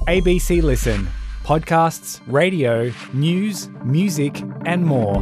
ABC Listen. Podcasts, radio, news, music and more.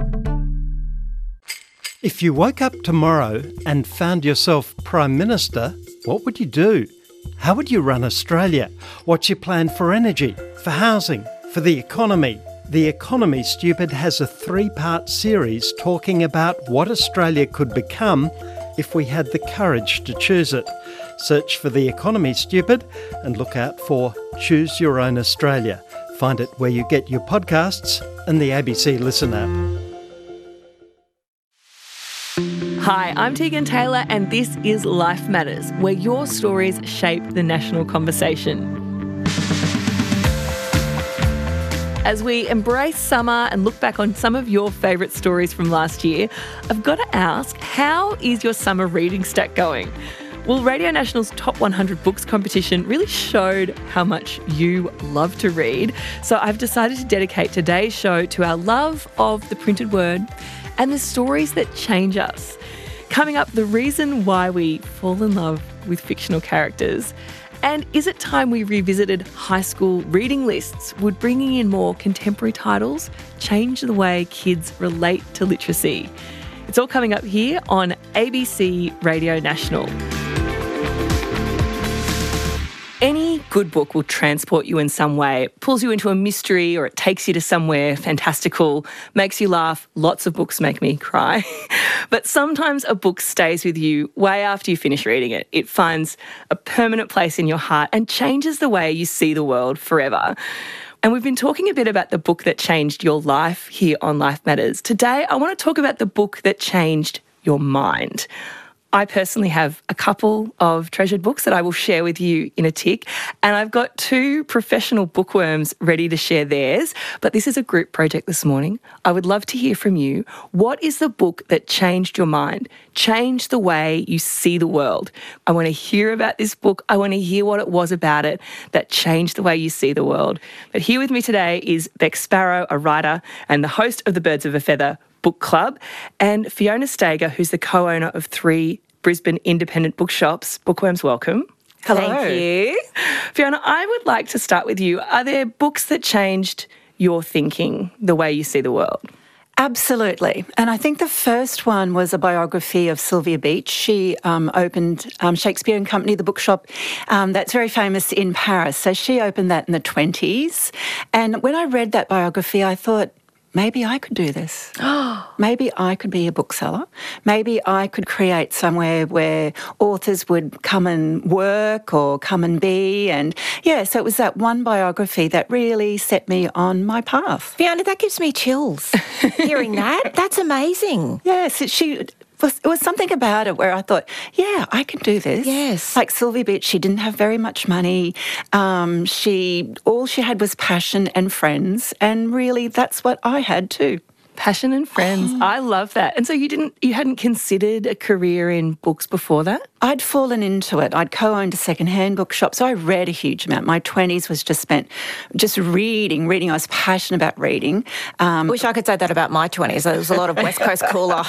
If you woke up tomorrow and found yourself Prime Minister, what would you do? How would you run Australia? What's your plan for energy, for housing, for the economy? The Economy Stupid has a 3-part series talking about what Australia could become if we had the courage to choose it. Search for The Economy Stupid and look out for Choose Your Own Australia. Find it where you get your podcasts and the ABC Listen app. Hi, I'm Tegan Taylor and this is Life Matters, where your stories shape the national conversation. As we embrace summer and look back on some of your favourite stories from last year, I've got to ask, how is your summer reading stack going? Well, Radio National's Top 100 Books competition really showed how much you love to read. So I've decided to dedicate today's show to our love of the printed word and the stories that change us. Coming up, the reason why we fall in love with fictional characters. And is it time we revisited high school reading lists? Would bringing in more contemporary titles change the way kids relate to literacy? It's all coming up here on ABC Radio National. Any good book will transport you in some way. It pulls you into a mystery or it takes you to somewhere fantastical, makes you laugh. Lots of books make me cry. But sometimes a book stays with you way after you finish reading it. It finds a permanent place in your heart and changes the way you see the world forever. And we've been talking a bit about the book that changed your life here on Life Matters. Today, I want to talk about the book that changed your mind. I personally have a couple of treasured books that I will share with you in a tick, and I've got 2 professional bookworms ready to share theirs, but this is a group project this morning. I would love to hear from you. What is the book that changed your mind, changed the way you see the world? I want to hear about this book. I want to hear what it was about it that changed the way you see the world. But here with me today is Beck Sparrow, a writer and the host of the Birds of a Feather Book Club, and Fiona Stager, who's the co-owner of 3 Brisbane independent bookshops. Bookworms, welcome. Hello. Thank you. Fiona, I would like to start with you. Are there books that changed your thinking, the way you see the world? Absolutely. And I think the first one was a biography of Sylvia Beach. She opened Shakespeare and Company, the bookshop that's very famous in Paris. So she opened that in the 1920s. And when I read that biography, I thought, maybe I could do this. Maybe I could be a bookseller. Maybe I could create somewhere where authors would come and work or come and be. And yeah, so it was that one biography that really set me on my path. Fiona, that gives me chills hearing that. That's amazing. Yes, it was something about it where I thought, yeah, I can do this. Yes. Like Sylvia Beach, she didn't have very much money. All she had was passion and friends, and really that's what I had too. Passion and friends. I love that. And so you hadn't considered a career in books before that? I'd fallen into it. I'd co-owned a second-hand bookshop, so I read a huge amount. My 20s was just spent just reading. I was passionate about reading. Wish I could say that about my 20s. There was a lot of West Coast cooler.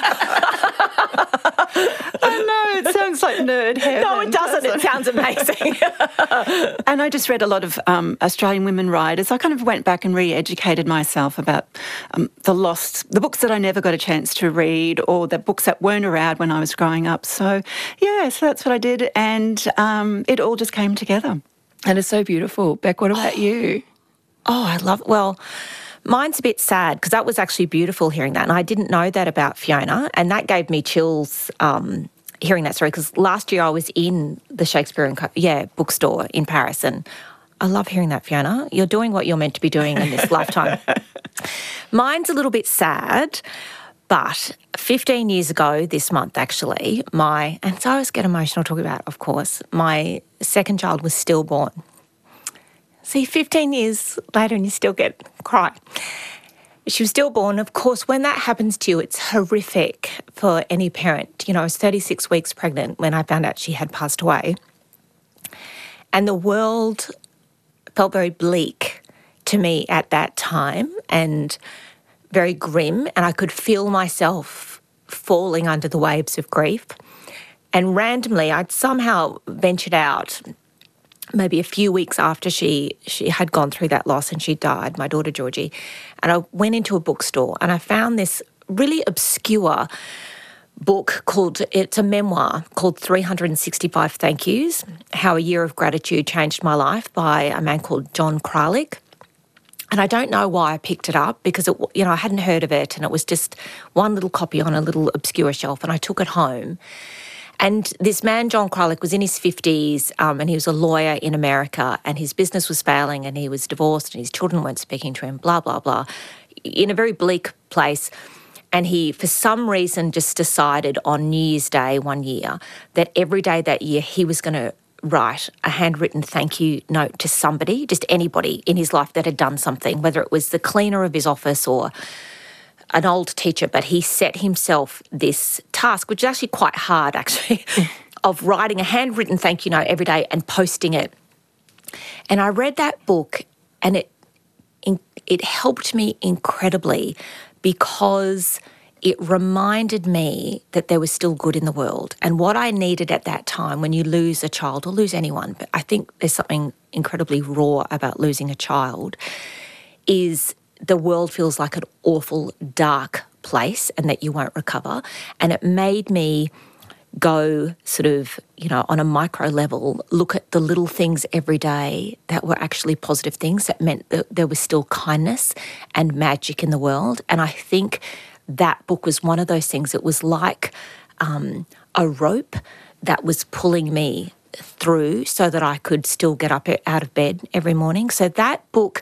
I know, it sounds like nerd heaven. No, it doesn't. It sounds amazing. And I just read a lot of Australian women writers. I kind of went back and re-educated myself about the books that I never got a chance to read, or the books that weren't around when I was growing up. So, yeah, so that's what I did, and it all just came together. And it's so beautiful. Beck, what about you? Oh, I love it. Well, mine's a bit sad because that was actually beautiful hearing that, and I didn't know that about Fiona, and that gave me chills hearing that story because last year I was in the Shakespeare and bookstore in Paris, and I love hearing that, Fiona. You're doing what you're meant to be doing in this lifetime. Mine's a little bit sad, but 15 years ago this month actually, and so I always get emotional talking about, of course, my second child was stillborn. See, 15 years later and you still cry. She was stillborn. Of course, when that happens to you, it's horrific for any parent. You know, I was 36 weeks pregnant when I found out she had passed away. And the world felt very bleak to me at that time and very grim, and I could feel myself falling under the waves of grief. And randomly, I'd somehow ventured out maybe a few weeks after she had gone through that loss and she died, my daughter Georgie, and I went into a bookstore and I found this really obscure book it's a memoir called 365 Thank Yous, How a Year of Gratitude Changed My Life by a man called John Kralik. And I don't know why I picked it up because, I hadn't heard of it and it was just one little copy on a little obscure shelf, and I took it home. And this man, John Kralik, was in his 50s and he was a lawyer in America, and his business was failing and he was divorced and his children weren't speaking to him, blah, blah, blah, in a very bleak place. And he, for some reason, just decided on New Year's Day one year that every day that year he was going to write a handwritten thank you note to somebody, just anybody in his life that had done something, whether it was the cleaner of his office or an old teacher. But he set himself this task, which is actually quite hard, actually, of writing a handwritten thank you note every day and posting it. And I read that book and it helped me incredibly because it reminded me that there was still good in the world. And what I needed at that time, when you lose a child or lose anyone, but I think there's something incredibly raw about losing a child, is the world feels like an awful, dark place and that you won't recover. And it made me go sort of, on a micro level, look at the little things every day that were actually positive things that meant that there was still kindness and magic in the world. And I think that book was one of those things. It was like a rope that was pulling me through so that I could still get up out of bed every morning. So that book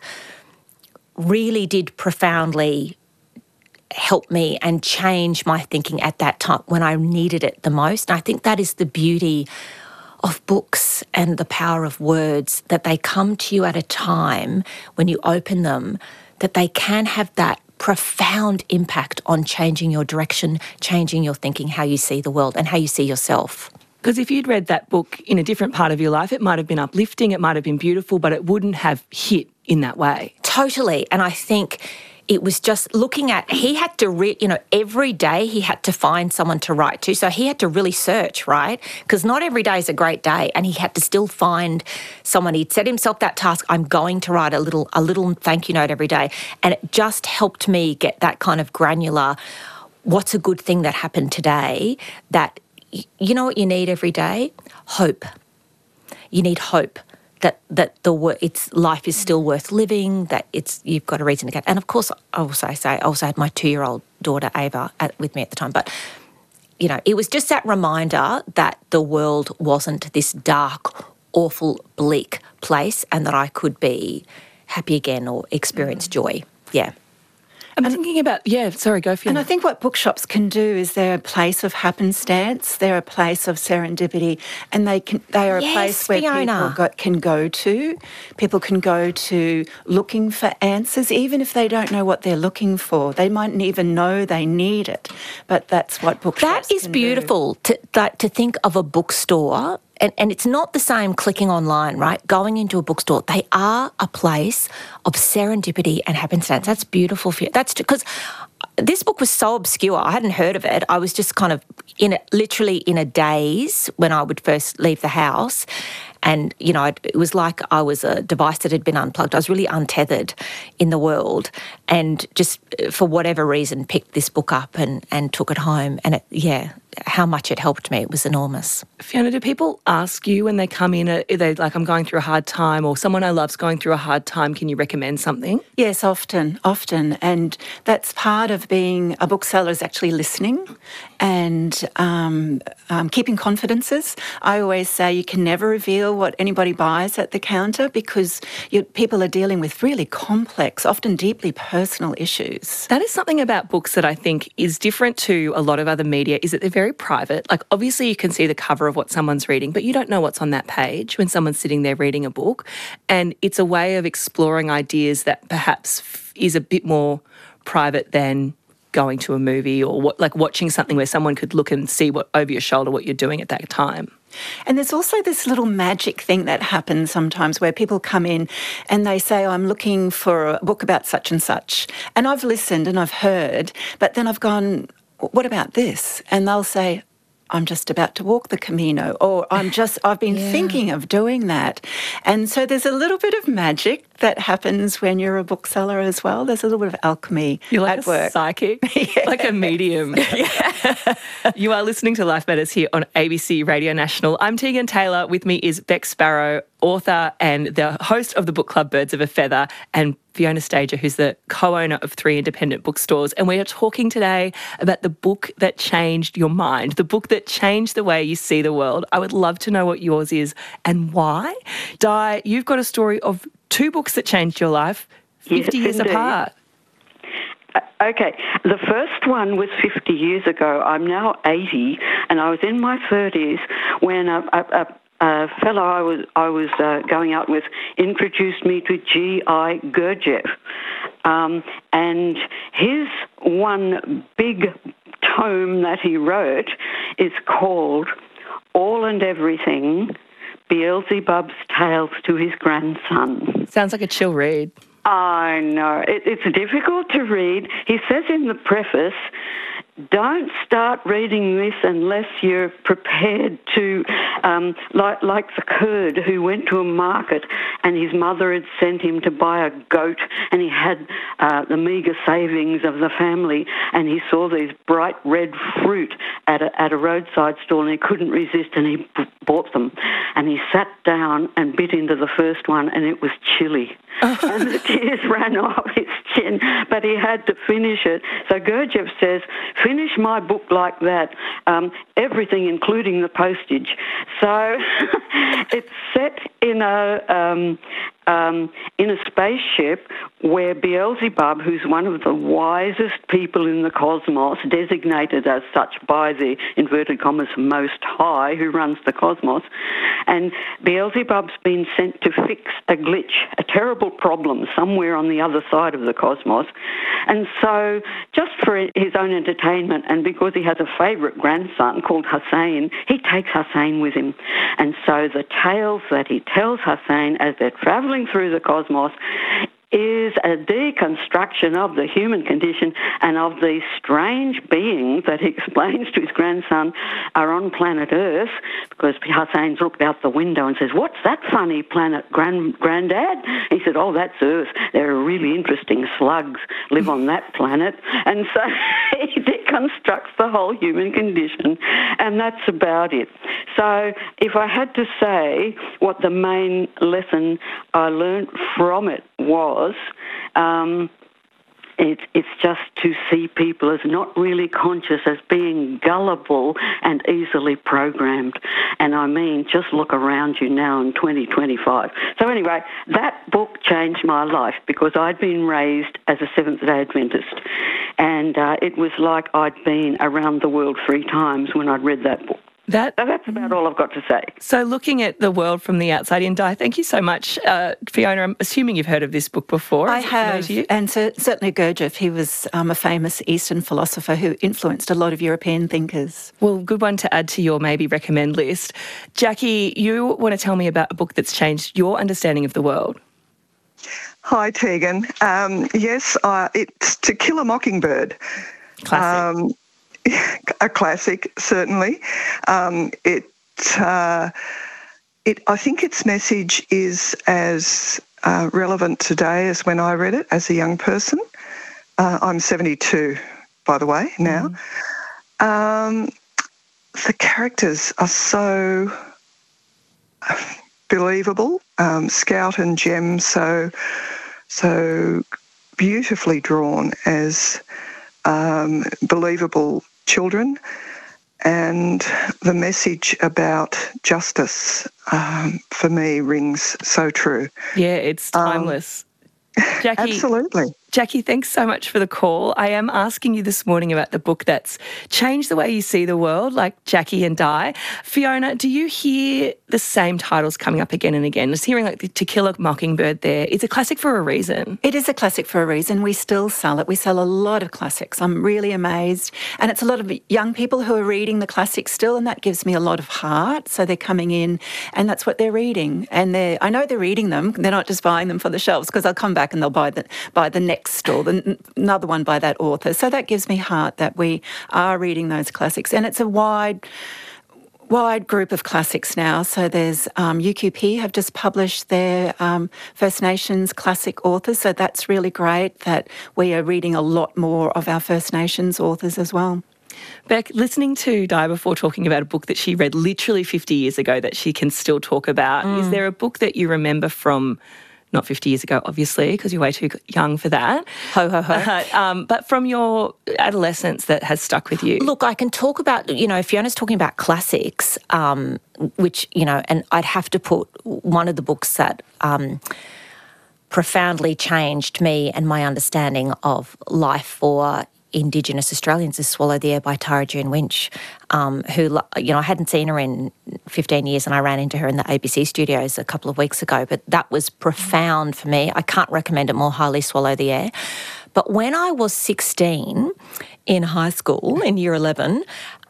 really did profoundly help me and change my thinking at that time when I needed it the most. And I think that is the beauty of books and the power of words, that they come to you at a time when you open them, that they can have that profound impact on changing your direction, changing your thinking, how you see the world and how you see yourself. Because if you'd read that book in a different part of your life, it might have been uplifting, it might have been beautiful, but it wouldn't have hit in that way. Totally. And I think it was just looking at, he had to, every day he had to find someone to write to. So he had to really search, right? Because not every day is a great day, and he had to still find someone. He'd set himself that task, I'm going to write a little thank you note every day. And it just helped me get that kind of granular, what's a good thing that happened today, that, you know what you need every day? Hope. You need hope. That it's life is still worth living, that you've got a reason to get. And of course, I also had my 2-year-old daughter Ava with me at the time. But it was just that reminder that the world wasn't this dark, awful, bleak place, and that I could be happy again or experience joy. Yeah. I'm thinking about, go Fiona. And I think what bookshops can do is they're a place of happenstance, they're a place of serendipity, and they are a place where Fiona. People can go to. People can go to looking for answers, even if they don't know what they're looking for. They mightn't even know they need it, but that's what bookshops That is can beautiful, to think of a bookstore. And it's not the same clicking online, right? Going into a bookstore. They are a place of serendipity and happenstance. That's beautiful for you. That's because this book was so obscure. I hadn't heard of it. I was just kind of literally in a daze when I would first leave the house. And, it was like I was a device that had been unplugged. I was really untethered in the world, and just for whatever reason picked this book up and took it home. And how much it helped me, it was enormous. Fiona, do people ask you when they come in, are they like, I'm going through a hard time, or someone I love's going through a hard time, can you recommend something? Yes, often. And that's part of being a bookseller, is actually listening and keeping confidences. I always say you can never reveal what anybody buys at the counter, because people are dealing with really complex, often deeply personal issues. That is something about books that I think is different to a lot of other media, is that they're very private. Like, obviously you can see the cover of what someone's reading, but you don't know what's on that page when someone's sitting there reading a book. And it's a way of exploring ideas that perhaps is a bit more private than going to a movie or watching something where someone could look and see over your shoulder what you're doing at that time. And there's also this little magic thing that happens sometimes where people come in and they say, I'm looking for a book about such and such. And I've listened and I've heard, but then I've gone, what about this? And they'll say, I'm just about to walk the Camino, or I've been thinking of doing that. And so there's a little bit of magic that happens when you're a bookseller as well. There's a little bit of alchemy You're like at a work. psychic, like a medium. You are listening to Life Matters here on ABC Radio National. I'm Tegan Taylor. With me is Beck Sparrow, author and the host of the book club Birds of a Feather, and Fiona Stager, who's the co-owner of 3 independent bookstores. And we are talking today about the book that changed your mind, the book that changed the way you see the world. I would love to know what yours is and why. Di, you've got a story of 2 books that changed your life, 50 years apart. Okay, the first one was 50 years ago. I'm now 80, and I was in my 30s when a fellow I was going out with introduced me to G.I. Gurdjieff, and his one big tome that he wrote is called All and Everything, Beelzebub's Tales to His Grandson. Sounds like a chill read. I know. It's difficult to read. He says in the preface, don't start reading this unless you're prepared to, like the Kurd who went to a market and his mother had sent him to buy a goat, and he had the meagre savings of the family, and he saw these bright red fruit at a roadside stall, and he couldn't resist, and he bought them. And he sat down and bit into the first one, and it was chilly. And the tears ran off his chin, but he had to finish it. So Gurdjieff says, finish my book like that, everything including the postage. So it's set in a spaceship where Beelzebub, who's one of the wisest people in the cosmos, designated as such by the, inverted commas, Most High, who runs the cosmos, and Beelzebub's been sent to fix a glitch, a terrible problem somewhere on the other side of the cosmos. And so just for his own entertainment, and because he has a favourite grandson called Hussein, he takes Hussein with him. And so the tales that he tells Hussein as they're travelling through the cosmos is a deconstruction of the human condition and of these strange beings that he explains to his grandson are on planet Earth, because Hussein's looked out the window and says, what's that funny planet, Granddad? He said, oh, that's Earth. There are really interesting slugs live on that planet. And so he deconstructs the whole human condition, and that's about it. So if I had to say what the main lesson I learned from it was, it's just to see people as not really conscious, as being gullible and easily programmed. And I mean, just look around you now in 2025. So anyway, that book changed my life because I'd been raised as a Seventh-day Adventist. And it was like I'd been around the world 3 times when I'd read that book. So that's about all I've got to say. So looking at the world from the outside in, Di, thank you so much. Fiona, I'm assuming you've heard of this book before. I have, and certainly Gurdjieff. He was a famous Eastern philosopher who influenced a lot of European thinkers. Well, good one to add to your maybe recommend list. Jackie, you want to tell me about a book that's changed your understanding of the world. Hi, Tegan. Yes, it's To Kill a Mockingbird. Classic. A classic, certainly. I think its message is as relevant today as when I read it as a young person. I'm 72, by the way, now. The characters are so believable. Scout and Jem so beautifully drawn as believable children, and the message about justice for me rings so true. Yeah, it's timeless. Jackie, absolutely. Jackie, thanks so much for the call. I am asking you this morning about the book that's changed the way you see the world, like Jackie and Di. Fiona, do you hear the same titles coming up again and again? Just hearing like To Kill a Mockingbird there. It's a classic for a reason. It is a classic for a reason. We still sell it. We sell a lot of classics. I'm really amazed. And it's a lot of young people who are reading the classics still, and that gives me a lot of heart. So they're coming in and that's what they're reading. And I know they're reading them. They're not just buying them for the shelves, because they'll come back and they'll buy the next next, or another one by that author. So that gives me heart that we are reading those classics. And it's a wide group of classics now. So there's UQP have just published their First Nations classic authors. So that's really great that we are reading a lot more of our First Nations authors as well. Beck, listening to Di before talking about a book that she read literally 50 years ago that she can still talk about, is there a book that you remember from, not 50 years ago, obviously, because you're way too young for that. Ho, ho, ho. But from your adolescence that has stuck with you? Look, I can talk about, Fiona's talking about classics, which, and I'd have to put one of the books that profoundly changed me and my understanding of life for Indigenous Australians is Swallow the Air by Tara June Winch, who, I hadn't seen her in 15 years and I ran into her in the ABC studios a couple of weeks ago, but that was profound for me. I can't recommend it more highly, Swallow the Air. But when I was 16 in high school, in year 11,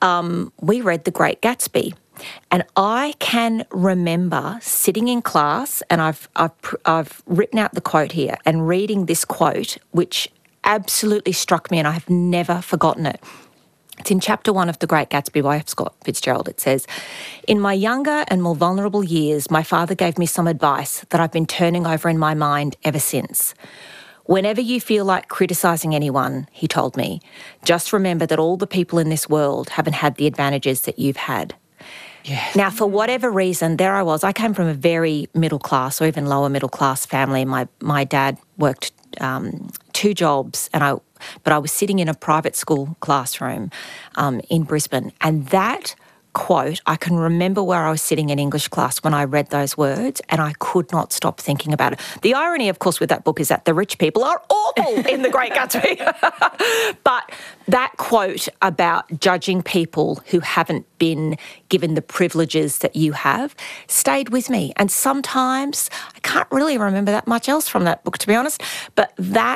we read The Great Gatsby. And I can remember sitting in class, and I've written out the quote here, and reading this quote, which absolutely struck me and I have never forgotten it. It's in chapter 1 of The Great Gatsby by Scott Fitzgerald. It says, "In my younger and more vulnerable years, my father gave me some advice that I've been turning over in my mind ever since. Whenever you feel like criticising anyone, he told me, just remember that all the people in this world haven't had the advantages that you've had." Yes. Now, for whatever reason, there I was. I came from a very middle class or even lower middle class family. My dad worked 2 jobs, but I was sitting in a private school classroom in Brisbane, and that quote, I can remember where I was sitting in English class when I read those words, and I could not stop thinking about it. The irony, of course, with that book is that the rich people are awful in The Great Gatsby. But that quote about judging people who haven't been given the privileges that you have stayed with me. And sometimes I can't really remember that much else from that book, to be honest, but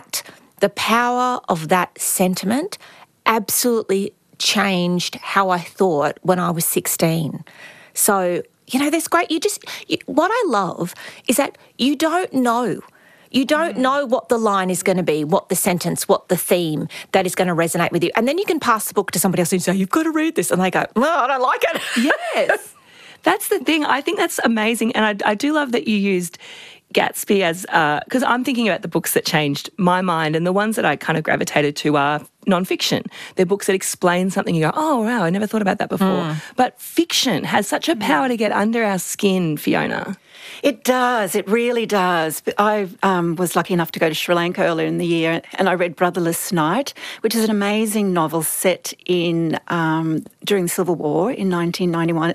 the power of that sentiment absolutely changed how I thought when I was 16. So, there's great, what I love is that you don't know. You don't know what the line is going to be, what the sentence, what the theme that is going to resonate with you. And then you can pass the book to somebody else and say, you've got to read this. And they go, no, I don't like it. Yes. That's the thing. I think that's amazing. And I do love that you used Gatsby as, because I'm thinking about the books that changed my mind, and the ones that I kind of gravitated to are non-fiction. They're books that explain something. You go, oh, wow, I never thought about that before. But fiction has such a power to get under our skin, Fiona. It does. It really does. I was lucky enough to go to Sri Lanka earlier in the year, and I read Brotherless Night, which is an amazing novel set in during the Civil War in 1991.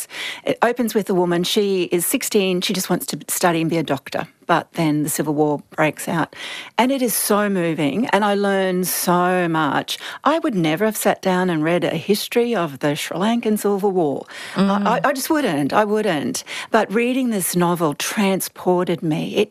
It opens with a woman. She is 16. She just wants to study and be a doctor. But then the Civil War breaks out. And it is so moving, and I learned so much. I would never have sat down and read a history of the Sri Lankan Civil War. I just wouldn't. I wouldn't. But reading this novel transported me.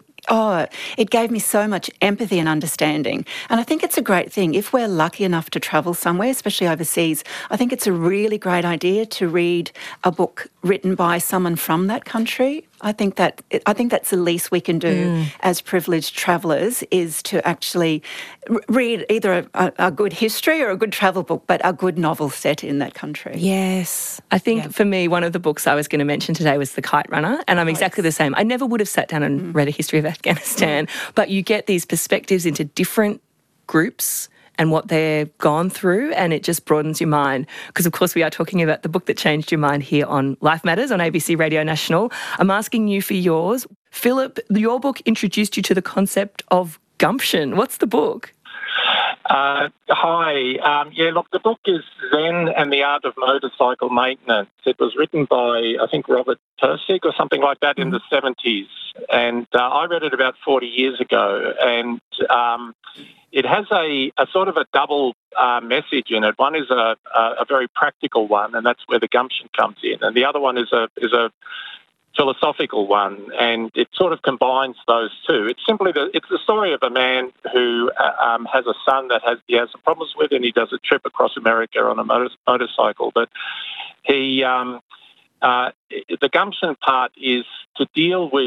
It gave me so much empathy and understanding. And I think it's a great thing. If we're lucky enough to travel somewhere, especially overseas, I think it's a really great idea to read a book written by someone from that country. I think that's the least we can do as privileged travellers, is to actually read either a good history or a good travel book, but a good novel set in that country. Yes. I think for me, one of the books I was going to mention today was The Kite Runner, and I'm exactly the same. I never would have sat down and read a history of Afghanistan, but you get these perspectives into different groups and what they've gone through, and it just broadens your mind. Because, of course, we are talking about the book that changed your mind here on Life Matters on ABC Radio National. I'm asking you for yours. Philip, your book introduced you to the concept of gumption. What's the book? Hi. Look, the book is Zen and the Art of Motorcycle Maintenance. It was written by, I think, Robert Pirsig or something like that in the 70s. And I read it about 40 years ago. And it has a sort of a double message in it. One is a very practical one, and that's where the gumption comes in. And the other one is a philosophical one, and it sort of combines those two. It's simply it's the story of a man who has a son that he has some problems with, and he does a trip across America on a motorcycle. But he the gumption part is to deal with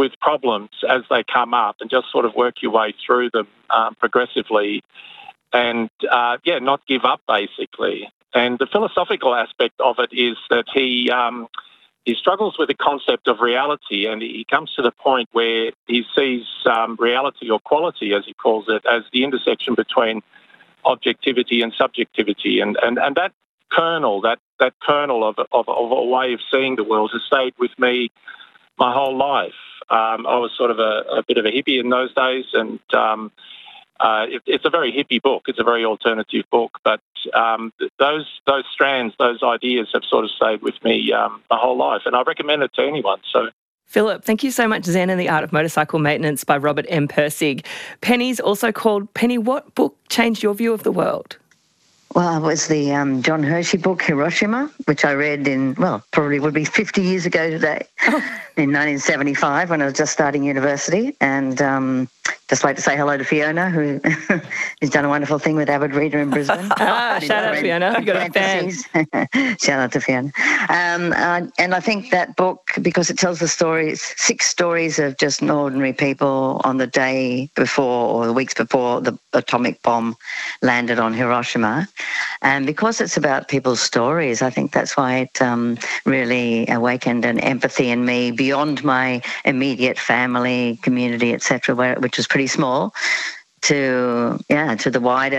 with problems as they come up and just sort of work your way through them progressively and, not give up, basically. And the philosophical aspect of it is that he struggles with the concept of reality, and he comes to the point where he sees reality, or quality as he calls it, as the intersection between objectivity and subjectivity. And that kernel, that kernel of a way of seeing the world has stayed with me my whole life. I was sort of a bit of a hippie in those days, and it's a very hippie book. It's a very alternative book, but those strands, those ideas have sort of stayed with me my whole life, and I recommend it to anyone. So, Philip, thank you so much. Zen and the Art of Motorcycle Maintenance by Robert M. Pirsig. Penny's also called Penny. What book changed your view of the world? Well, it was the John Hershey book, Hiroshima, which I read probably would be 50 years ago today, in 1975 when I was just starting university. And just like to say hello to Fiona, who has done a wonderful thing with Avid Reader in Brisbane. Shout out, Fiona. You've got a fan. Shout out to Fiona. And I think that book, because it tells the stories, 6 stories of just ordinary people on the day before or the weeks before the atomic bomb landed on Hiroshima. And because it's about people's stories, I think that's why it really awakened an empathy in me beyond my immediate family, community, etc., which is pretty small, to the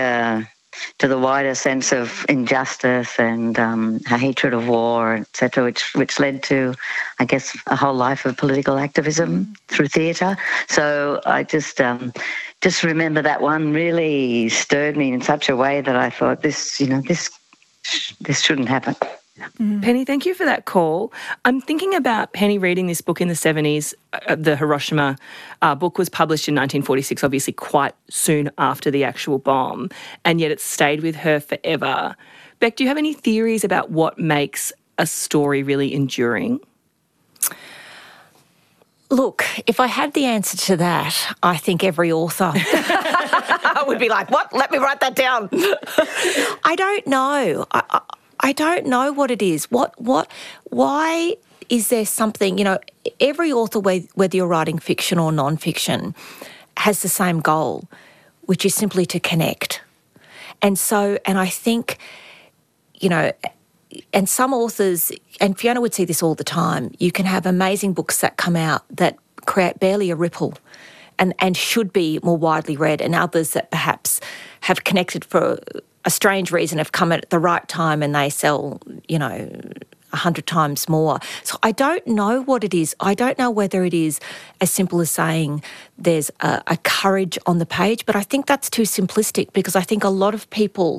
wider sense of injustice and hatred of war, etc., which led to, I guess, a whole life of political activism through theatre. So I just remember that one really stirred me in such a way that I thought this shouldn't happen. Penny, thank you for that call. I'm thinking about Penny reading this book in the 70s. The Hiroshima book was published in 1946, obviously quite soon after the actual bomb, and yet it's stayed with her forever. Beck, do you have any theories about what makes a story really enduring? Look, if I had the answer to that, I think every author would be like, what? Let me write that down. I don't know. I don't know what it is. Why is there something, every author, whether you're writing fiction or non-fiction, has the same goal, which is simply to connect. And I think, and some authors, and Fiona would see this all the time, you can have amazing books that come out that create barely a ripple and should be more widely read, and others that perhaps have connected for a strange reason, have come at the right time and they sell, 100 times more. So I don't know what it is. I don't know whether it is as simple as saying there's a courage on the page, but I think that's too simplistic, because I think a lot of people...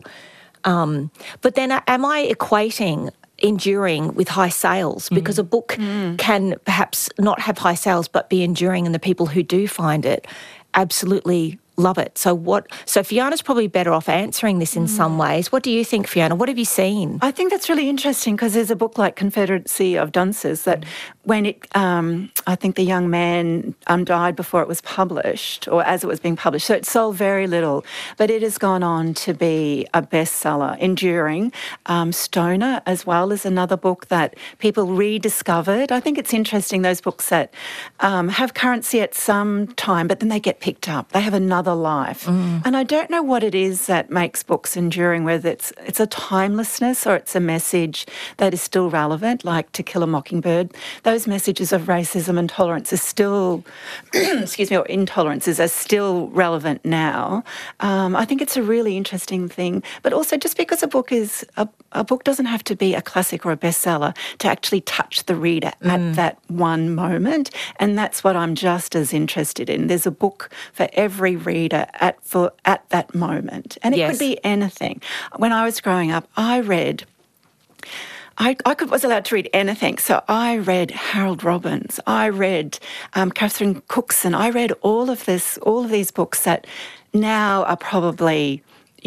but then am I equating enduring with high sales? Because a book can perhaps not have high sales but be enduring, and the people who do find it absolutely love it. So Fiona's probably better off answering this in some ways. What do you think, Fiona? What have you seen? I think that's really interesting, because there's a book like Confederacy of Dunces that when it, I think the young man died before it was published, or as it was being published, so it sold very little, but it has gone on to be a bestseller, enduring. Stoner as well is another book that people rediscovered. I think it's interesting, those books that have currency at some time, but then they get picked up. They have another life. And I don't know what it is that makes books enduring, whether it's a timelessness or it's a message that is still relevant, like To Kill a Mockingbird. Those messages of racism and tolerance are still, or intolerances are still relevant now. I think it's a really interesting thing. But also, just because a book doesn't have to be a classic or a bestseller to actually touch the reader at that one moment. And that's what I'm just as interested in. There's a book for every reader at that moment. And it could be anything. When I was growing up, I read... I was allowed to read anything. So I read Harold Robbins. I read Catherine Cookson. I read all of these books that now are probably,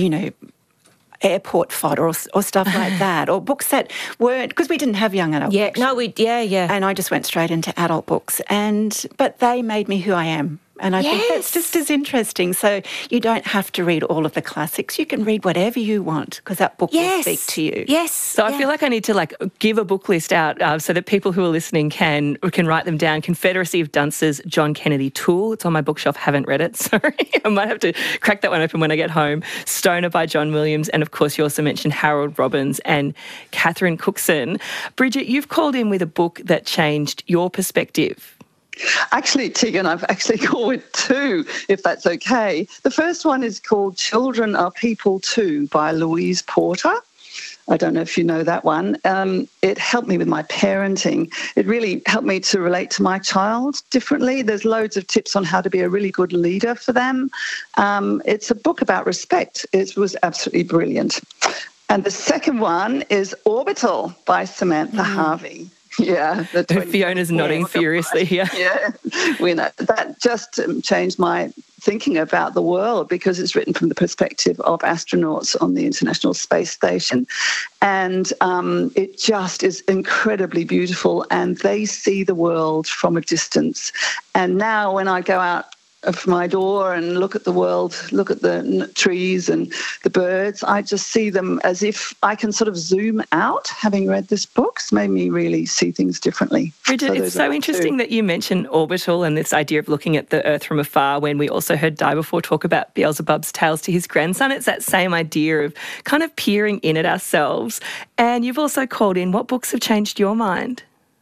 airport fodder or stuff like that, or books that weren't, because we didn't have young adult books. And I just went straight into adult books, but they made me who I am. And I think that's just as interesting. So you don't have to read all of the classics. You can read whatever you want because that book will speak to you. Yes. So I feel like I need to give a book list out so that people who are listening can write them down. Confederacy of Dunces, John Kennedy Toole. It's on my bookshelf. Haven't read it. Sorry. I might have to crack that one open when I get home. Stoner by John Williams. And of course, you also mentioned Harold Robbins and Catherine Cookson. Bridget, you've called in with a book that changed your perspective. Actually, Tegan, I've actually called two, if that's okay. The first one is called Children Are People Too by Louise Porter. I don't know if you know that one. It helped me with my parenting. It really helped me to relate to my child differently. There's loads of tips on how to be a really good leader for them. It's a book about respect. It was absolutely brilliant. And the second one is Orbital by Samantha Harvey. Yeah. Fiona's nodding furiously here. Yeah. We know. That just changed my thinking about the world because it's written from the perspective of astronauts on the International Space Station. And it just is incredibly beautiful and they see the world from a distance. And now when I go out of my door and look at the world, look at the trees and the birds, I just see them as if I can sort of zoom out. Having read this book, it's made me really see things differently. Bridget, it's so interesting that you mentioned Orbital and this idea of looking at the Earth from afar when we also heard Die Before talk about Beelzebub's tales to his grandson. It's that same idea of kind of peering in at ourselves. And you've also called in, what books have changed your mind?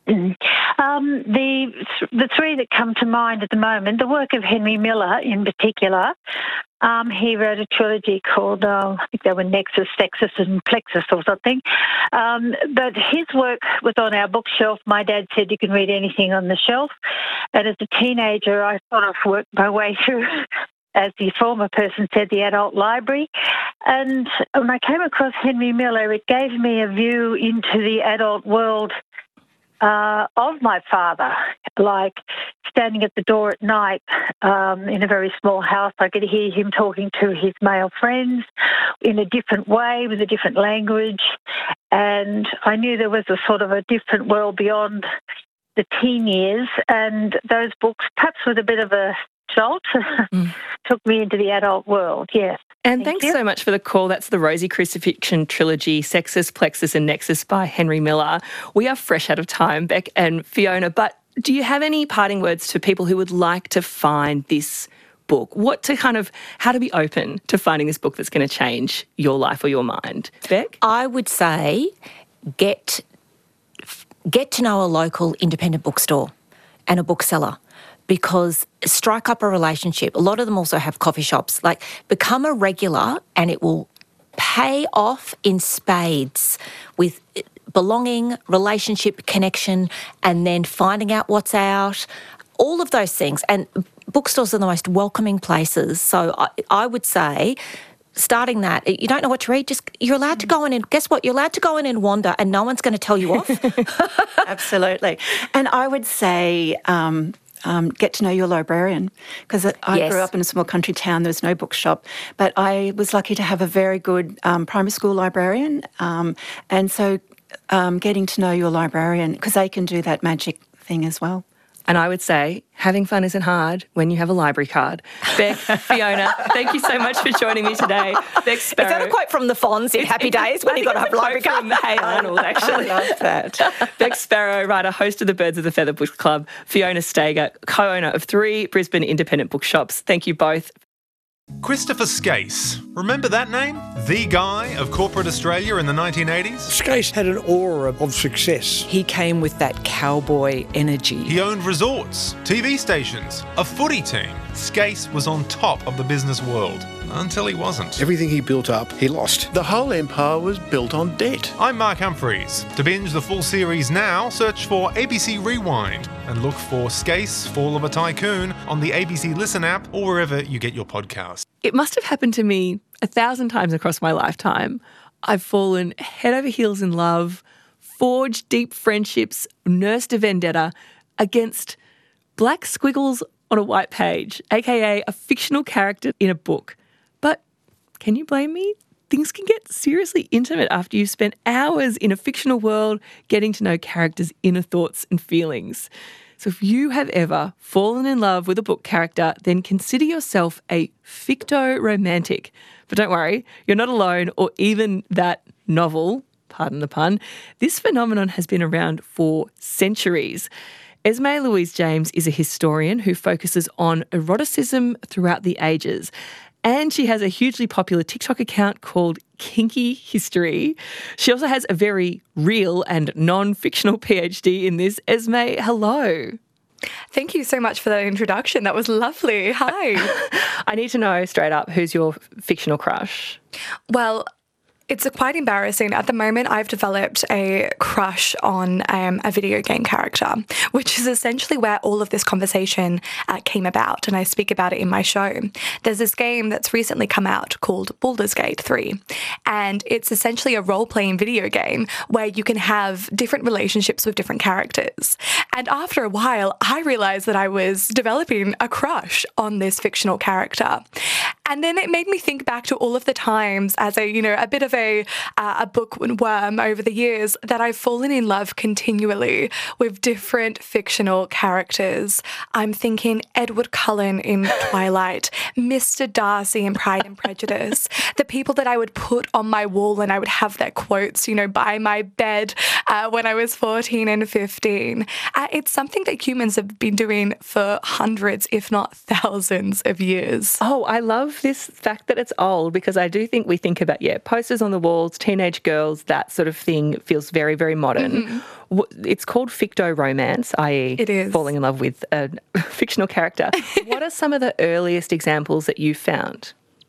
The three that come to mind at the moment, the work of Henry Miller in particular. He wrote a trilogy called, I think they were Nexus, Texas and Plexus or something. But his work was on our bookshelf. My dad said you can read anything on the shelf. And as a teenager, I sort of worked my way through, as the former person said, the adult library. And when I came across Henry Miller, it gave me a view into the adult world of my father, like standing at the door at night in a very small house. I could hear him talking to his male friends in a different way, with a different language. And I knew there was a sort of a different world beyond the teen years. And those books, perhaps with a bit of a jolt, took me into the adult world, yes. And thanks so much for the call. That's the Rosie Crucifixion trilogy, Sexus, Plexus and Nexus by Henry Miller. We are fresh out of time, Beck and Fiona, but do you have any parting words to people who would like to find this book? How to be open to finding this book that's going to change your life or your mind? Beck? I would say get to know a local independent bookstore and a bookseller, because strike up a relationship. A lot of them also have coffee shops. Like, become a regular and it will pay off in spades with belonging, relationship, connection, and then finding out what's out, all of those things. And bookstores are the most welcoming places. So I would say, starting that, you don't know what to read, you're allowed to go in and, guess what, you're allowed to go in and wander and no one's going to tell you off. Absolutely. And I would say get to know your librarian, because I grew up in a small country town. There was no bookshop, but I was lucky to have a very good primary school librarian. And so getting to know your librarian, because they can do that magic thing as well. And I would say having fun isn't hard when you have a library card. Beck, Fiona, thank you so much for joining me today. Beck Sparrow. Is that a quote from the Fonz in Happy Days when you got to have a library card? Hey Arnold, actually. I love that. Beck Sparrow, writer, host of the Birds of the Feather Book Club. Fiona Stager, co-owner of 3 Brisbane independent bookshops. Thank you both. Christopher Skase. Remember that name? The guy of corporate Australia in the 1980s? Skase had an aura of success. He came with that cowboy energy. He owned resorts, TV stations, a footy team. Skase was on top of the business world. Until he wasn't. Everything he built up, he lost. The whole empire was built on debt. I'm Mark Humphreys. To binge the full series now, search for ABC Rewind and look for Skase, Fall of a Tycoon on the ABC Listen app or wherever you get your podcasts. It must have happened to me 1,000 times across my lifetime. I've fallen head over heels in love, forged deep friendships, nursed a vendetta against black squiggles on a white page, aka a fictional character in a book. But can you blame me? Things can get seriously intimate after you've spent hours in a fictional world getting to know characters' inner thoughts and feelings. So if you have ever fallen in love with a book character, then consider yourself a ficto-romantic. But don't worry, you're not alone or even that novel, pardon the pun. This phenomenon has been around for centuries. Esme Louise James is a historian who focuses on eroticism throughout the ages. And she has a hugely popular TikTok account called Kinky History. She also has a very real and non-fictional PhD in this. Esme, hello. Thank you so much for that introduction. That was lovely. Hi. I need to know straight up, who's your fictional crush? Well, it's quite embarrassing. At the moment, I've developed a crush on a video game character, which is essentially where all of this conversation came about, and I speak about it in my show. There's this game that's recently come out called Baldur's Gate 3, and it's essentially a role-playing video game where you can have different relationships with different characters. And after a while, I realised that I was developing a crush on this fictional character. And then it made me think back to all of the times as a bit of a bookworm over the years that I've fallen in love continually with different fictional characters. I'm thinking Edward Cullen in Twilight, Mr. Darcy in Pride and Prejudice, the people that I would put on my wall and I would have their quotes, by my bed when I was 14 and 15. It's something that humans have been doing for hundreds, if not thousands of years. Oh, I love this fact that it's old, because I do think we think about, posters on the walls, teenage girls, that sort of thing feels very, very modern. Mm-hmm. It's called ficto-romance, i.e. it is falling in love with a fictional character. What are some of the earliest examples that you've found?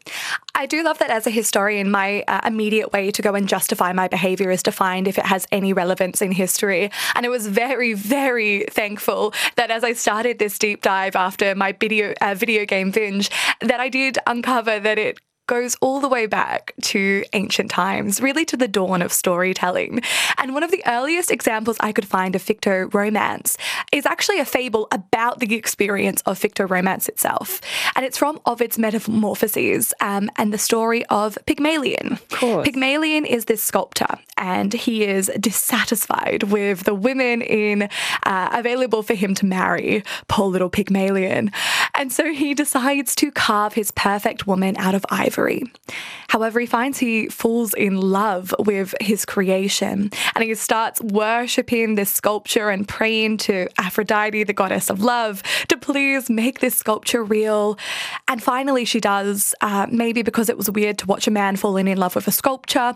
I do love that as a historian, my immediate way to go and justify my behaviour is to find if it has any relevance in history. And it was very, very thankful that as I started this deep dive after my video game binge, that I did uncover that it goes all the way back to ancient times, really to the dawn of storytelling. And one of the earliest examples I could find of ficto-romance is actually a fable about the experience of ficto-romance itself. And it's from Ovid's Metamorphoses and the story of Pygmalion. Of course. Pygmalion is this sculptor, and he is dissatisfied with the women available for him to marry. Poor little Pygmalion. And so he decides to carve his perfect woman out of ivory. However, he finds he falls in love with his creation, and he starts worshipping this sculpture and praying to Aphrodite, the goddess of love, to please make this sculpture real. And finally she does, maybe because it was weird to watch a man falling in love with a sculpture.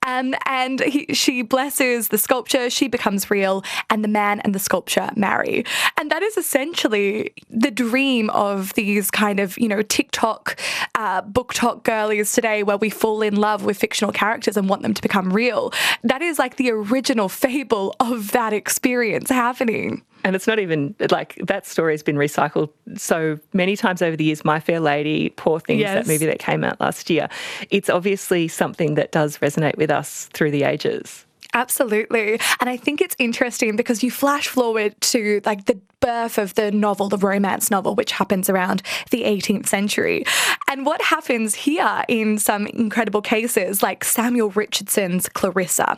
She blesses the sculpture, she becomes real, and the man and the sculpture marry. And that is essentially the dream of these kind of, TikTok, book talk girlies today, where we fall in love with fictional characters and want them to become real. That is like the original fable of that experience happening. And it's not even like that story has been recycled so many times over the years. My Fair Lady, Poor Things, yes. That movie that came out last year. It's obviously something that does resonate with us through the ages. Absolutely. And I think it's interesting because you flash forward to like the birth of the novel, the romance novel, which happens around the 18th century. And what happens here in some incredible cases, like Samuel Richardson's Clarissa,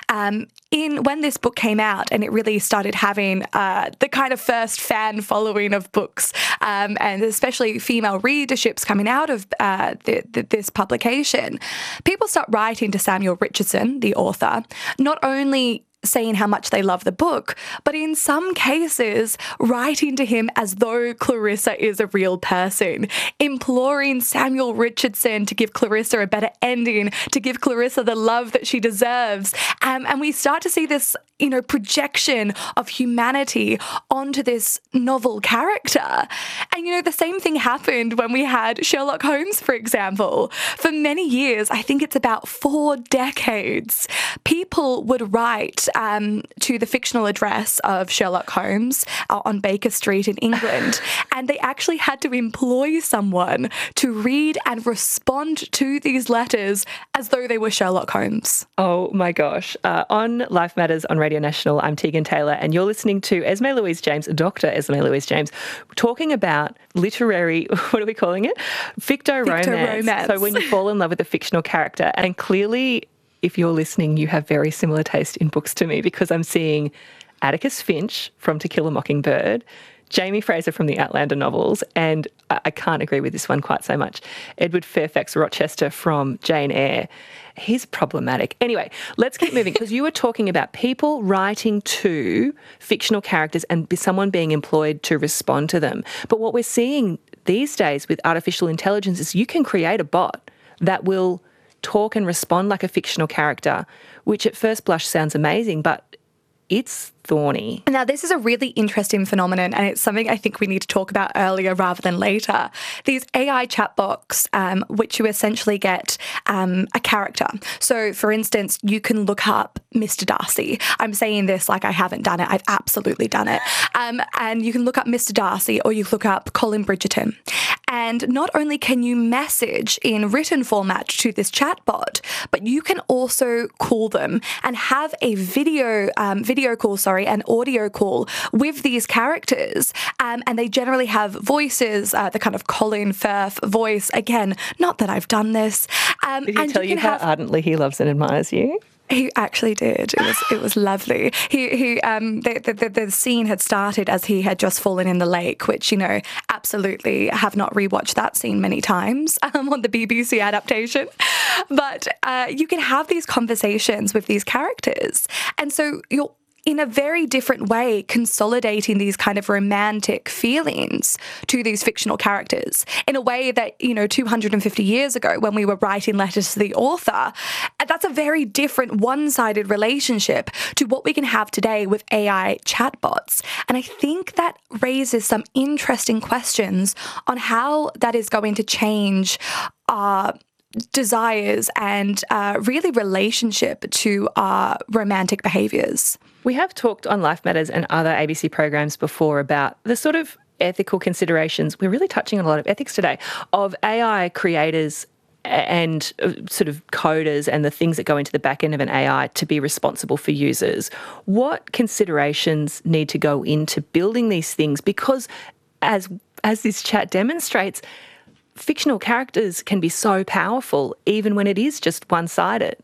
when this book came out and it really started having the kind of first fan following of books, and especially female readerships coming out of this publication, people start writing to Samuel Richardson, the author, not only saying how much they love the book, but in some cases writing to him as though Clarissa is a real person, imploring Samuel Richardson to give Clarissa a better ending, to give Clarissa the love that she deserves. And we start to see this, projection of humanity onto this novel character. And, the same thing happened when we had Sherlock Holmes, for example. For many years, I think it's about 4 decades, people would write to the fictional address of Sherlock Holmes on Baker Street in England, and they actually had to employ someone to read and respond to these letters as though they were Sherlock Holmes. Oh my gosh. On Life Matters on Radio National, I'm Tegan Taylor, and you're listening to Esme Louise James, Dr. Esme Louise James, talking about literary, what are we calling it? Ficto-romance. Ficto-romance. So when you fall in love with a fictional character, and clearly if you're listening, you have very similar taste in books to me, because I'm seeing Atticus Finch from To Kill a Mockingbird, Jamie Fraser from the Outlander novels, and I can't agree with this one quite so much, Edward Fairfax Rochester from Jane Eyre. He's problematic. Anyway, let's keep moving, because you were talking about people writing to fictional characters and someone being employed to respond to them. But what we're seeing these days with artificial intelligence is you can create a bot that will talk and respond like a fictional character, which at first blush sounds amazing, but it's thorny. Now, this is a really interesting phenomenon, and it's something I think we need to talk about earlier rather than later. These AI chatbots, which you essentially get a character. So, for instance, you can look up Mr. Darcy. I'm saying this like I haven't done it. I've absolutely done it. And you can look up Mr. Darcy, or you look up Colin Bridgerton. And not only can you message in written format to this chatbot, but you can also call them and have a an audio call with these characters. And they generally have voices, the kind of Colin Firth voice. Again, not that I've done this. Did he tell you how ardently he loves and admires you? He actually did. It was lovely. The scene had started as he had just fallen in the lake, which, you know, absolutely have not rewatched that scene many times on the BBC adaptation. But you can have these conversations with these characters. And so you're in a very different way consolidating these kind of romantic feelings to these fictional characters in a way that, you know, 250 years ago when we were writing letters to the author, that's a very different one-sided relationship to what we can have today with AI chatbots. And I think that raises some interesting questions on how that is going to change our desires and really relationship to our romantic behaviours. We have talked on Life Matters and other ABC programs before about the sort of ethical considerations. We're really touching on a lot of ethics today of AI creators and sort of coders and the things that go into the back end of an AI to be responsible for users. What considerations need to go into building these things? Because as this chat demonstrates, fictional characters can be so powerful even when it is just one-sided.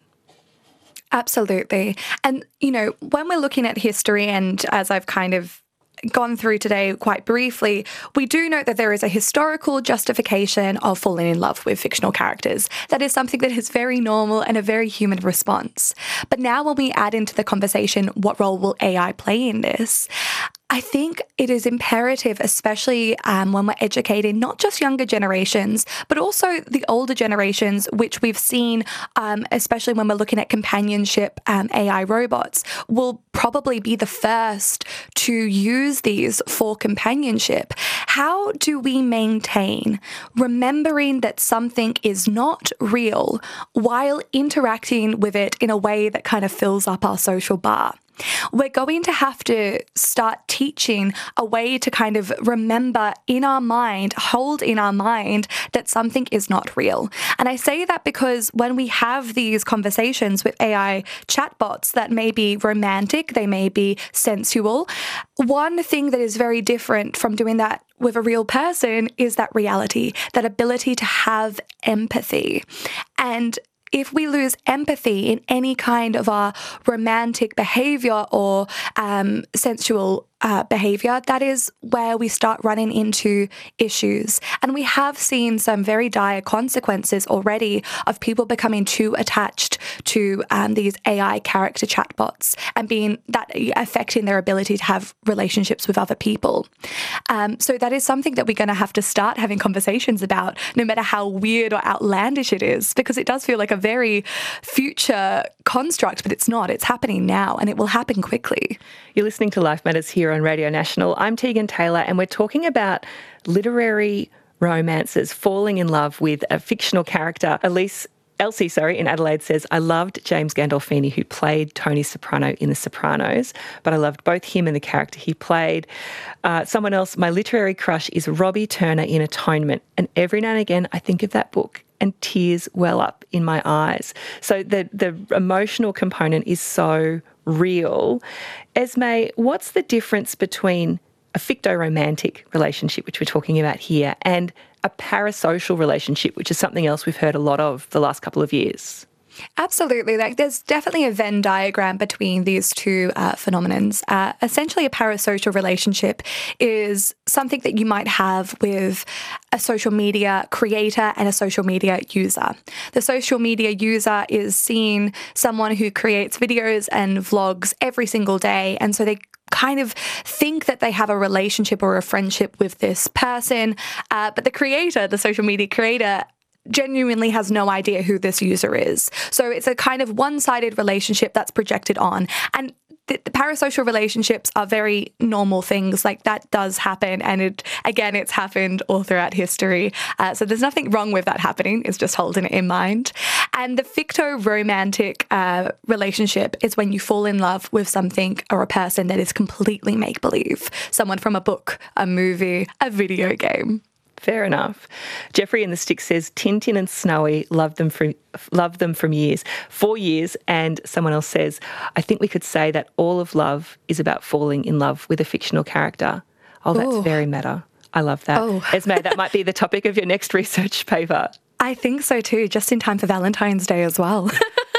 Absolutely. And, you know, when we're looking at history, and as I've kind of gone through today quite briefly, we do note that there is a historical justification of falling in love with fictional characters. That is something that is very normal and a very human response. But now when we add into the conversation, what role will AI play in this? I think it is imperative, especially when we're educating not just younger generations, but also the older generations, which we've seen, especially when we're looking at companionship AI robots, will probably be the first to use these for companionship. How do we maintain remembering that something is not real while interacting with it in a way that kind of fills up our social bar? We're going to have to start teaching a way to kind of remember in our mind, hold in our mind that something is not real. And I say that because when we have these conversations with AI chatbots that may be romantic, they may be sensual, one thing that is very different from doing that with a real person is that reality, that ability to have empathy. And if we lose empathy in any kind of our romantic behaviour or sensual behaviour, that is where we start running into issues. And we have seen some very dire consequences already of people becoming too attached to these AI character chatbots and affecting their ability to have relationships with other people. So that is something that we're going to have to start having conversations about, no matter how weird or outlandish it is, because it does feel like a very future construct, but it's not. It's happening now, and it will happen quickly. You're listening to Life Matters here on Radio National. I'm Tegan Taylor, and we're talking about literary romances, falling in love with a fictional character. Elsie in Adelaide says, I loved James Gandolfini, who played Tony Soprano in The Sopranos, but I loved both him and the character he played. Someone else, my literary crush is Robbie Turner in Atonement, and every now and again I think of that book and tears well up in my eyes. So the emotional component is so real. Esme, what's the difference between a ficto-romantic relationship, which we're talking about here, and a parasocial relationship, which is something else we've heard a lot of the last couple of years? Absolutely. Like, there's definitely a Venn diagram between these two phenomenons. Essentially, a parasocial relationship is something that you might have with a social media creator and a social media user. The social media user is seeing someone who creates videos and vlogs every single day, and so they kind of think that they have a relationship or a friendship with this person, but the creator, the social media creator, genuinely has no idea who this user is. So it's a kind of one-sided relationship that's projected on. And the parasocial relationships are very normal things. Like, that does happen. And it's happened all throughout history. So there's nothing wrong with that happening. It's just holding it in mind. And the ficto-romantic relationship is when you fall in love with something or a person that is completely make-believe. Someone from a book, a movie, a video game. Fair enough. Jeffrey in the Stick says Tintin and Snowy loved them from years, 4 years, and someone else says, I think we could say that all of love is about falling in love with a fictional character. Oh, that's very meta. I love that. Oh. Esme, that might be the topic of your next research paper. I think so too, just in time for Valentine's Day as well.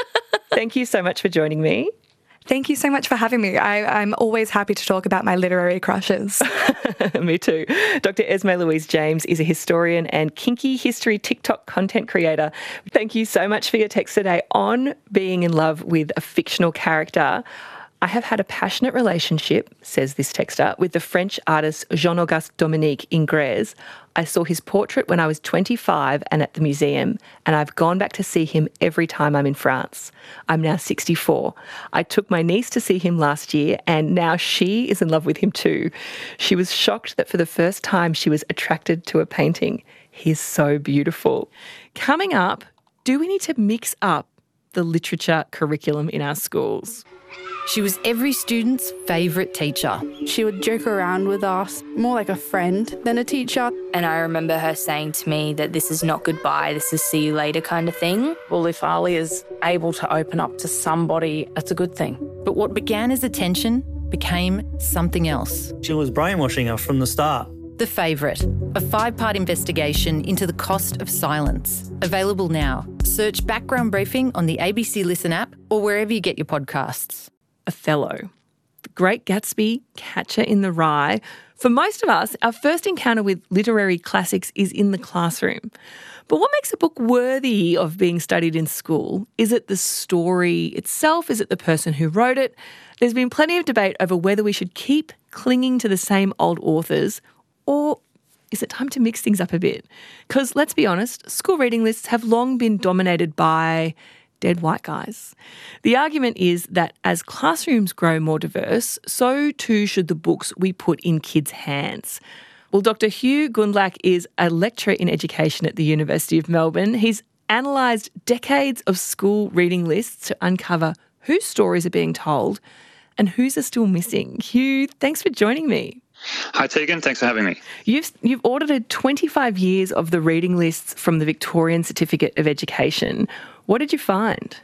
Thank you so much for joining me. Thank you so much for having me. I'm always happy to talk about my literary crushes. Me too. Dr. Esme Louise James is a historian and kinky history TikTok content creator. Thank you so much for your text today on being in love with a fictional character. I have had a passionate relationship, says this texter, with the French artist Jean-Auguste Dominique Ingres. I saw his portrait when I was 25 and at the museum, and I've gone back to see him every time I'm in France. I'm now 64. I took my niece to see him last year, and now she is in love with him too. She was shocked that for the first time she was attracted to a painting. He's so beautiful. Coming up, do we need to mix up the literature curriculum in our schools? She was every student's favourite teacher. She would joke around with us, more like a friend than a teacher. And I remember her saying to me that this is not goodbye, this is see you later kind of thing. Well, if Ali is able to open up to somebody, that's a good thing. But what began as attention became something else. She was brainwashing us from the start. The Favourite, a 5-part investigation into the cost of silence. Available now. Search Background Briefing on the ABC Listen app or wherever you get your podcasts. Othello, The Great Gatsby, Catcher in the Rye. For most of us, our first encounter with literary classics is in the classroom. But what makes a book worthy of being studied in school? Is it the story itself? Is it the person who wrote it? There's been plenty of debate over whether we should keep clinging to the same old authors, or is it time to mix things up a bit? Because let's be honest, school reading lists have long been dominated by dead white guys. The argument is that as classrooms grow more diverse, so too should the books we put in kids' hands. Well, Dr. Hugh Gundlach is a lecturer in education at the University of Melbourne. He's analysed decades of school reading lists to uncover whose stories are being told and whose are still missing. Hugh, thanks for joining me. Hi, Tegan. Thanks for having me. You've audited 25 years of the reading lists from the Victorian Certificate of Education. What did you find?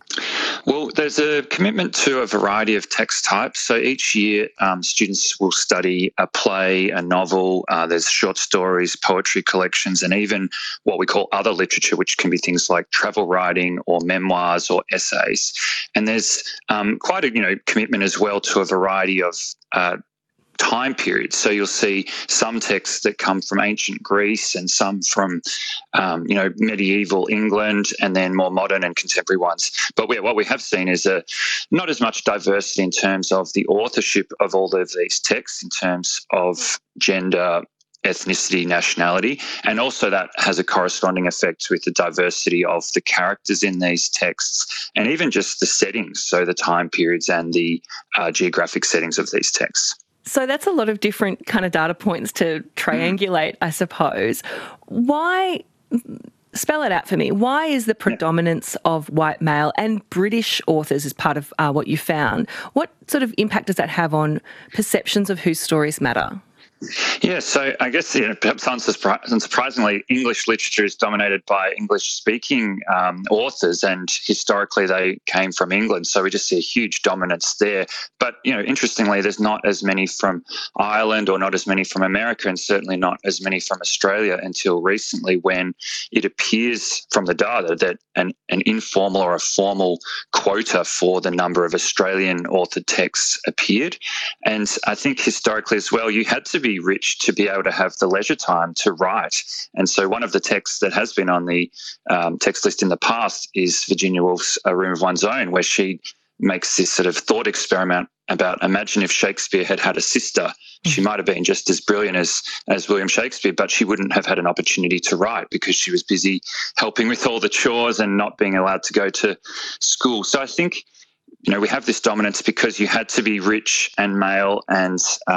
Well, there's a commitment to a variety of text types. So each year, students will study a play, a novel, there's short stories, poetry collections, and even what we call other literature, which can be things like travel writing or memoirs or essays. And there's quite a commitment as well to a variety of time periods. So you'll see some texts that come from ancient Greece and some from, medieval England, and then more modern and contemporary ones. But what we have seen is not as much diversity in terms of the authorship of all of these texts, in terms of gender, ethnicity, nationality, and also that has a corresponding effect with the diversity of the characters in these texts and even just the settings, so the time periods and the geographic settings of these texts. So that's a lot of different kind of data points to triangulate, I suppose. Why, spell it out for me, why is the predominance of white male and British authors as part of what you found? What sort of impact does that have on perceptions of whose stories matter? Yeah, so I guess perhaps unsurprisingly, English literature is dominated by English-speaking authors, and historically they came from England, so we just see a huge dominance there. But, interestingly, there's not as many from Ireland or not as many from America, and certainly not as many from Australia until recently, when it appears from the data that an informal or a formal quota for the number of Australian authored texts appeared. And I think historically as well, you had to be rich to be able to have the leisure time to write. And so one of the texts that has been on the text list in the past is Virginia Woolf's A Room of One's Own, where she makes this sort of thought experiment about imagine if Shakespeare had had a sister. She might have been just as brilliant as William Shakespeare, but she wouldn't have had an opportunity to write because she was busy helping with all the chores and not being allowed to go to school. So I think, we have this dominance because you had to be rich and male and,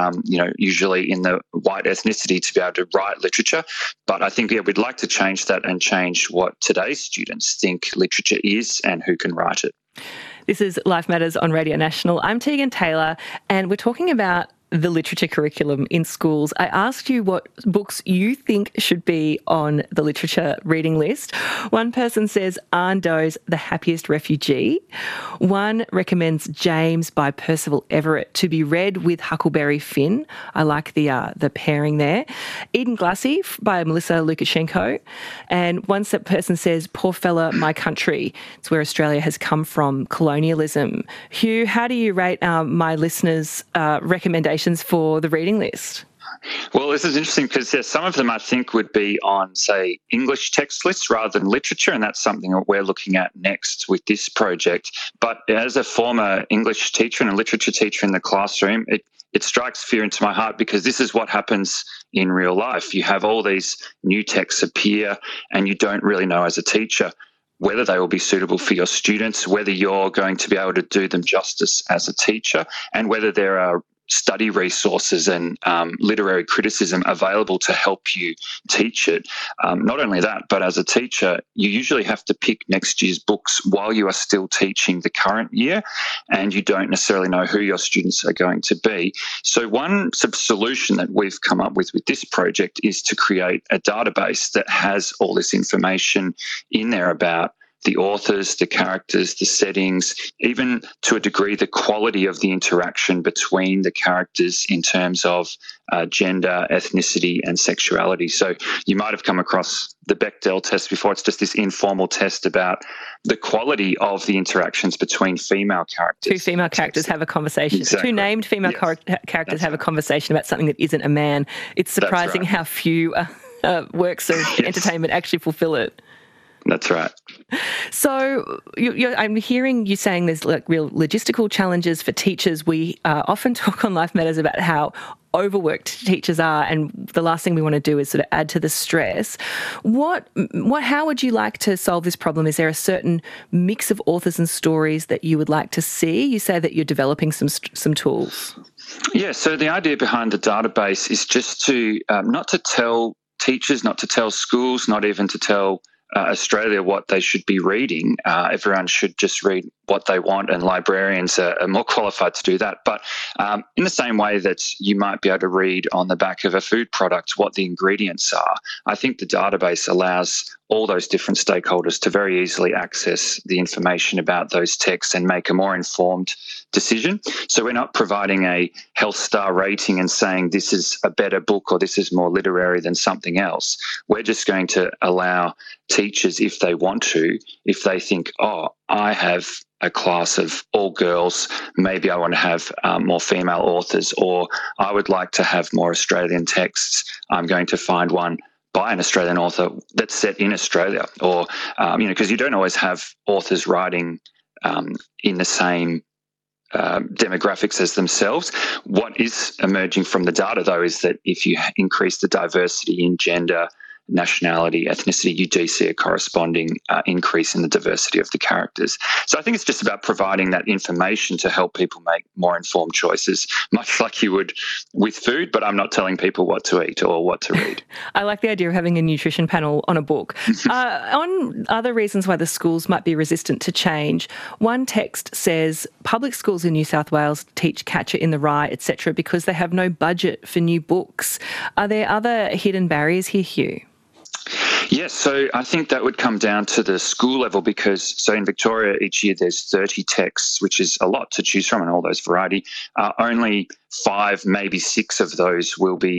usually in the white ethnicity to be able to write literature. But I think, we'd like to change that and change what today's students think literature is and who can write it. This is Life Matters on Radio National. I'm Tegan Taylor, and we're talking about the literature curriculum in schools. I asked you what books you think should be on the literature reading list. One person says Anne Doe's The Happiest Refugee. One recommends James by Percival Everett to be read with Huckleberry Finn. I like the pairing there. Eden Glassy by Melissa Lukashenko. And one person says Poor Fella, My Country. It's where Australia has come from, colonialism. Hugh, how do you rate my listeners' recommendations for the reading list? Well, this is interesting because some of them I think would be on, say, English text lists rather than literature, and that's something that we're looking at next with this project. But as a former English teacher and a literature teacher in the classroom, it strikes fear into my heart because this is what happens in real life. You have all these new texts appear and you don't really know as a teacher whether they will be suitable for your students, whether you're going to be able to do them justice as a teacher, and whether there are study resources and literary criticism available to help you teach it. Not only that, but as a teacher, you usually have to pick next year's books while you are still teaching the current year, and you don't necessarily know who your students are going to be. So one solution that we've come up with this project is to create a database that has all this information in there about the authors, the characters, the settings, even to a degree the quality of the interaction between the characters in terms of gender, ethnicity and sexuality. So you might have come across the Bechdel test before. It's just this informal test about the quality of the interactions between female characters. Two female characters have a conversation. Exactly. Two named female characters have a conversation about something that isn't a man. It's surprising how few works of entertainment actually fulfill it. That's right. So I'm hearing you saying there's real logistical challenges for teachers. We often talk on Life Matters about how overworked teachers are, and the last thing we want to do is sort of add to the stress. How would you like to solve this problem? Is there a certain mix of authors and stories that you would like to see? You say that you're developing some tools. Yeah, so the idea behind the database is just to not to tell teachers, not to tell schools, not even to tell Australia what they should be reading. Everyone should just read what they want, and librarians are more qualified to do that. But in the same way that you might be able to read on the back of a food product what the ingredients are, I think the database allows all those different stakeholders to very easily access the information about those texts and make a more informed decision. So we're not providing a health star rating and saying this is a better book or this is more literary than something else. We're just going to allow teachers, if they want to, if they think, I have a class of all girls, maybe I want to have more female authors, or I would like to have more Australian texts, I'm going to find one by an Australian author that's set in Australia, or, because you don't always have authors writing in the same demographics as themselves. What is emerging from the data, though, is that if you increase the diversity in gender, nationality, ethnicity, you do see a corresponding increase in the diversity of the characters. So I think it's just about providing that information to help people make more informed choices, much like you would with food, but I'm not telling people what to eat or what to read. I like the idea of having a nutrition panel on a book. On other reasons why the schools might be resistant to change, one text says public schools in New South Wales teach Catcher in the Rye, etc., because they have no budget for new books. Are there other hidden barriers here, Hugh? Yes, so I think that would come down to the school level because, so in Victoria each year there's 30 texts, which is a lot to choose from and all those variety. Only 5, maybe 6 of those will be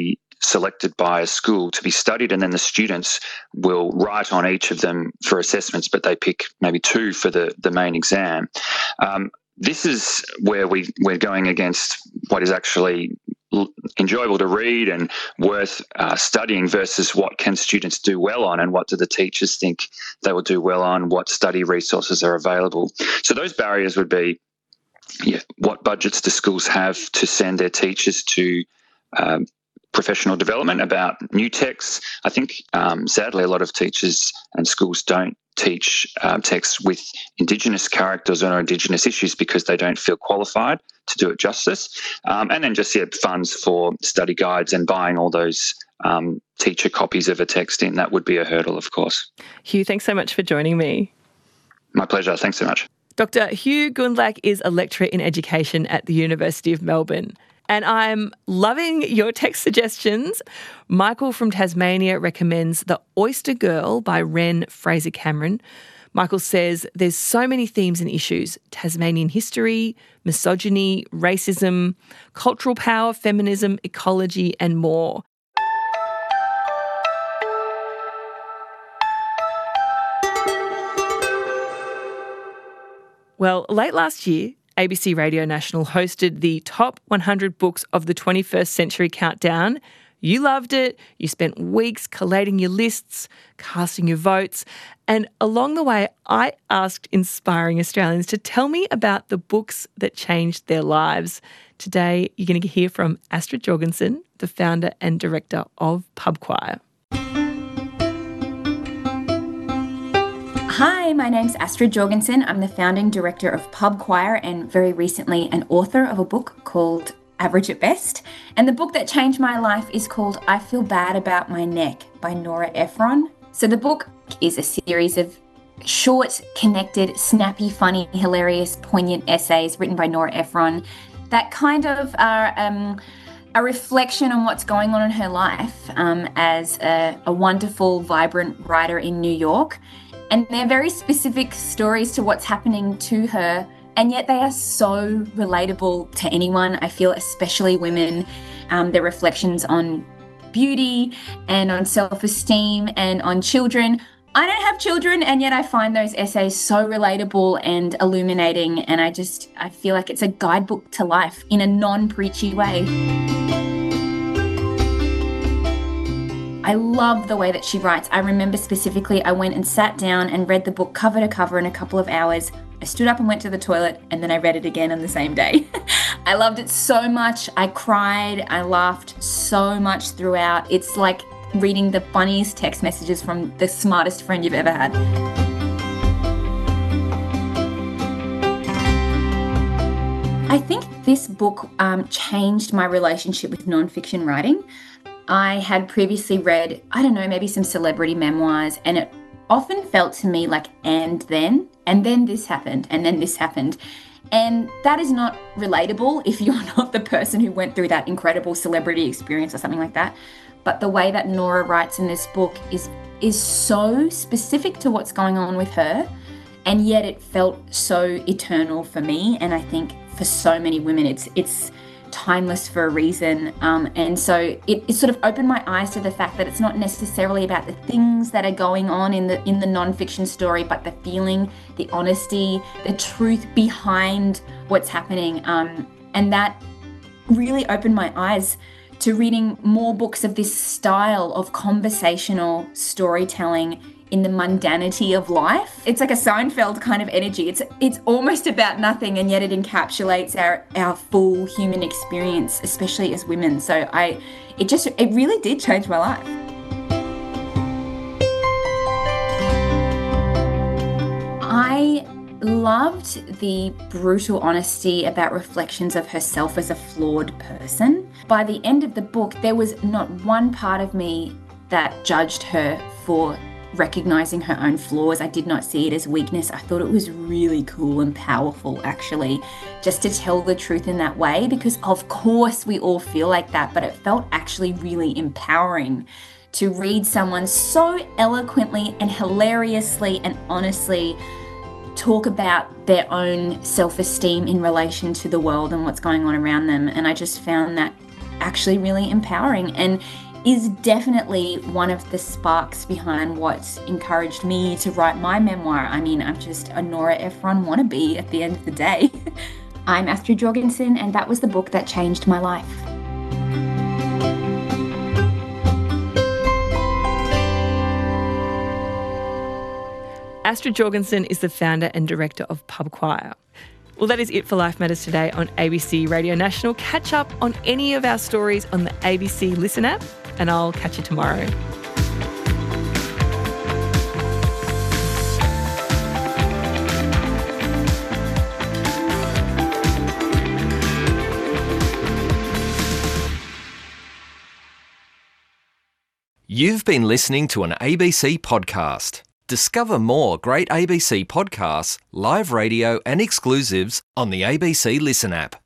selected by a school to be studied, and then the students will write on each of them for assessments, but they pick maybe 2 for the main exam. This is where we're going against what is actually enjoyable to read and worth studying versus what can students do well on, and what do the teachers think they will do well on, what study resources are available. So those barriers would be, what budgets do schools have to send their teachers to professional development about new texts. I think, sadly, a lot of teachers and schools don't teach texts with Indigenous characters or Indigenous issues because they don't feel qualified to do it justice. And then just funds for study guides and buying all those teacher copies of a text in. That would be a hurdle, of course. Hugh, thanks so much for joining me. My pleasure. Thanks so much. Dr. Hugh Gundlach is a lecturer in education at the University of Melbourne. And I'm loving your text suggestions. Michael from Tasmania recommends The Oyster Girl by Ren Fraser Cameron. Michael says there's so many themes and issues: Tasmanian history, misogyny, racism, cultural power, feminism, ecology, and more. Well, late last year, ABC Radio National hosted the top 100 books of the 21st century countdown. You loved it. You spent weeks collating your lists, casting your votes. And along the way, I asked inspiring Australians to tell me about the books that changed their lives. Today, you're going to hear from Astrid Jorgensen, the founder and director of Pub Choir. Hi, my name's Astrid Jorgensen. I'm the founding director of Pub Choir and very recently an author of a book called Average at Best. And the book that changed my life is called I Feel Bad About My Neck by Nora Ephron. So the book is a series of short, connected, snappy, funny, hilarious, poignant essays written by Nora Ephron that kind of are a reflection on what's going on in her life as a wonderful, vibrant writer in New York. And they're very specific stories to what's happening to her, and yet they are so relatable to anyone, I feel, especially women. They're reflections on beauty and on self-esteem and on children. I don't have children, and yet I find those essays so relatable and illuminating, and I feel like it's a guidebook to life in a non-preachy way. I love the way that she writes. I remember specifically I went and sat down and read the book cover to cover in a couple of hours. I stood up and went to the toilet, and then I read it again on the same day. I loved it so much. I cried. I laughed so much throughout. It's like reading the funniest text messages from the smartest friend you've ever had. I think this book changed my relationship with nonfiction writing. I had previously read, maybe some celebrity memoirs, and it often felt to me like, and then this happened, and then this happened. And that is not relatable if you're not the person who went through that incredible celebrity experience or something like that. But the way that Nora writes in this book is so specific to what's going on with her, and yet it felt so eternal for me. And I think for so many women, it's timeless for a reason, and so it sort of opened my eyes to the fact that it's not necessarily about the things that are going on in the nonfiction story, but the feeling, the honesty, the truth behind what's happening, and that really opened my eyes to reading more books of this style of conversational storytelling in the mundanity of life. It's like a Seinfeld kind of energy. It's almost about nothing, and yet it encapsulates our full human experience, especially as women. So it really did change my life. I loved the brutal honesty about reflections of herself as a flawed person. By the end of the book, there was not one part of me that judged her for recognizing her own flaws. I did not see it as weakness. I thought it was really cool and powerful, actually, just to tell the truth in that way, because of course we all feel like that, but it felt actually really empowering to read someone so eloquently and hilariously and honestly talk about their own self-esteem in relation to the world and what's going on around them. And I just found that actually really empowering. And is definitely one of the sparks behind what encouraged me to write my memoir. I mean, I'm just a Nora Ephron wannabe at the end of the day. I'm Astrid Jorgensen, and that was the book that changed my life. Astrid Jorgensen is the founder and director of Pub Choir. Well, that is it for Life Matters today on ABC Radio National. Catch up on any of our stories on the ABC Listen app, and I'll catch you tomorrow. You've been listening to an ABC podcast. Discover more great ABC podcasts, live radio and exclusives on the ABC Listen app.